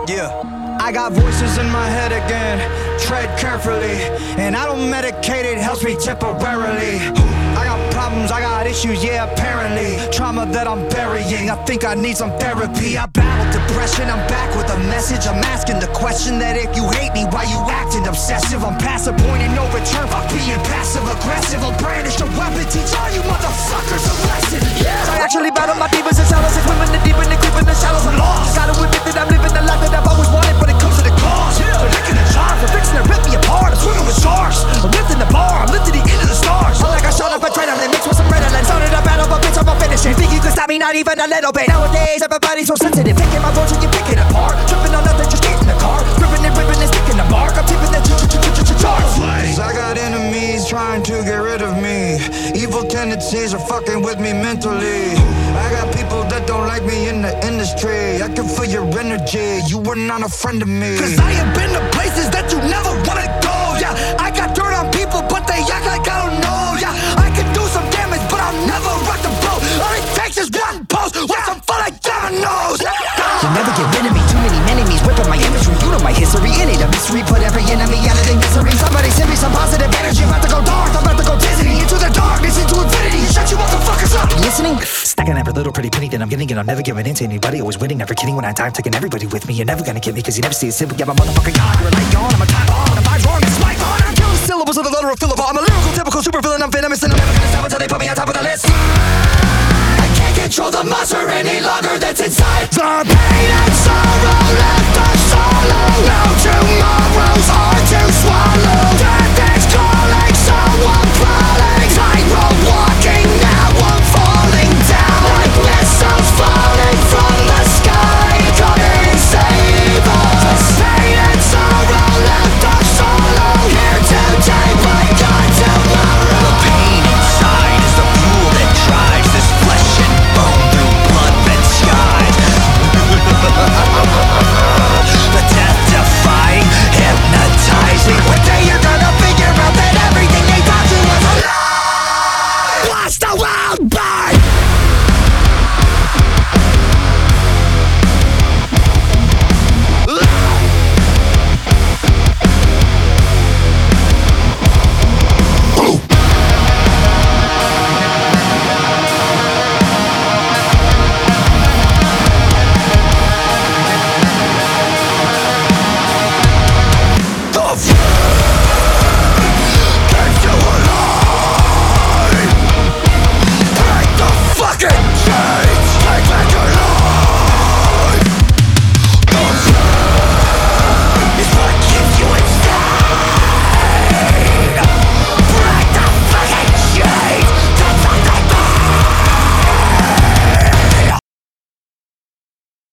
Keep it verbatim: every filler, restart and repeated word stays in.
Yeah. I got voices in my head again, tread carefully. And I don't medicate, it helps me temporarily. I got problems, I got issues, yeah, apparently. Trauma that I'm burying, I think I need some therapy. I battle depression, I'm back with a message. I'm asking the question that if you hate me, why you acting obsessive? I'm past the point of no return, fuck being passive aggressive. I'll brandish a weapon, teach all you motherfuckers a lesson. Yeah. I actually battle my demons and shadows, and swimming the deep and the creep in the shallows. I'm lost. Gotta admit that I'm living the life that I've always wanted, but it comes to the cost. Yeah. They're licking the charms, they're fixing to rip me apart. I'm swimming with sharks, I'm lifting the bar, I'm lifting the end of the stars. I'm like I shot up a adrenaline, mixed with some Ritalin. Started a battle, but bitch, I'm gonna finish it. Think you can stop me, not even a little bit. Nowadays, everybody's so sensitive, picking my words when you pick it apart. Tripping on nothing, just get in the car. Ripping and ripping and sticking the mark. I'm tipping the charts. I got enemies trying to get rid of me. Evil tendencies are fucking with me mentally. I got people that don't like me in the industry. I can feel your energy, you were not a friend of me. Cause I have been to places that you never wanna go, yeah. I got dirt on people, but they act like I don't know, yeah. I can do some damage, but I'll never rock the boat. All it takes is one post, with some fun like dominoes. You'll never get rid of me, too many enemies whipping my imagery. You know my history, it ain't a mystery. Put every enemy out of their misery. Somebody send me some positive energy. I'm about to go dark, I'm about to go dizzy. Into the darkness, into infinity. Shut you motherfuckers up. You listening? Stacking every little pretty penny that I'm getting, and I'm never giving in to anybody. Always winning, never kidding when I die. I'm taking everybody with me. You're never gonna get me, cause you never see it simple. Yeah, my motherfucking God, you're a light gone. I'm a time bomb, and I'm vibes wrong.